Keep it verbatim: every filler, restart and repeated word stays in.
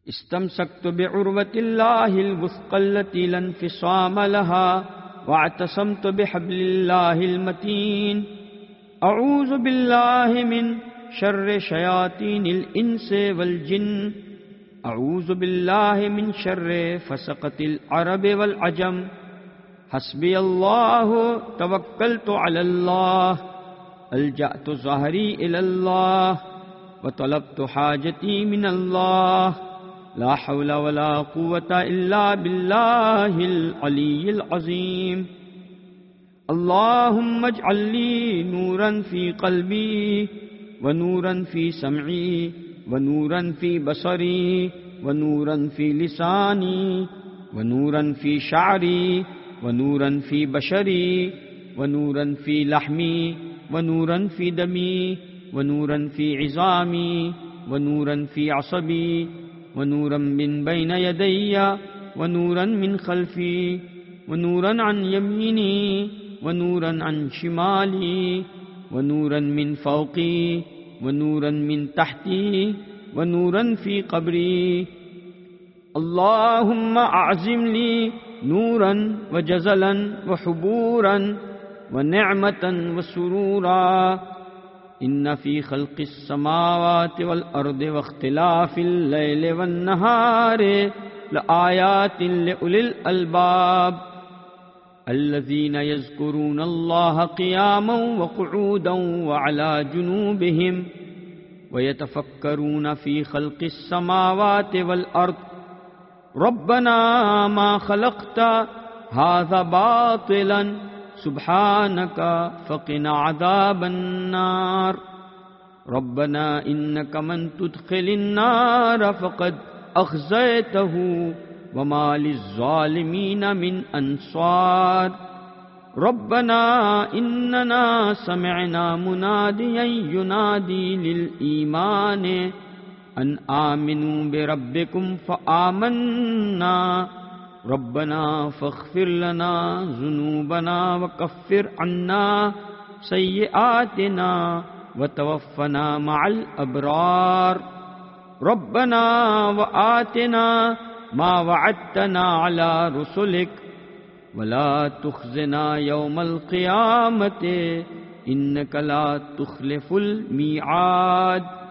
استمسكت بعروة الله الوثقى التي لا انفصام لها واعتصمت بحبل الله المتين. أعوذ بالله من شر شياطين الإنس والجن. أعوذ بالله من شر فسقة العرب والعجم. حسبي الله توكلت على الله ألجأت ظهري إلى الله وطلبت حاجتي من الله لا حول ولا قوة إلا بالله العلي العظيم. اللهم اجعل لي نورا في قلبي ونورا في سمعي ونورا في بصري ونورا في لساني ونورا في شعري ونورا في بشري ونورا في لحمي ونورا في دمي ونورا في عظامي ونورا في عصبي ونورا من بين يدي ونورا من خلفي ونورا عن يميني ونورا عن شمالي ونورا من فوقي ونورا من تحتي ونورا في قبري. اللهم أعزم لي نورا وجزلا وحبورا ونعمة وسرورا. إن في خلق السماوات والأرض واختلاف الليل والنهار لآيات لأولي الألباب الذين يذكرون الله قياما وقعودا وعلى جنوبهم ويتفكرون في خلق السماوات والأرض ربنا ما خلقت هذا باطلا سبحانك فقنا عذاب النار. ربنا إنك من تدخل النار فقد أخزيته وما للظالمين من أنصار. ربنا إننا سمعنا مناديا ينادي للإيمان أن آمنوا بربكم فآمنا. ربنا فاغفر لنا ذنوبنا وكفر عنا سيئاتنا وتوفنا مع الأبرار. ربنا وآتنا ما وعدتنا على رسلك ولا تخزنا يوم القيامة إنك لا تخلف الميعاد.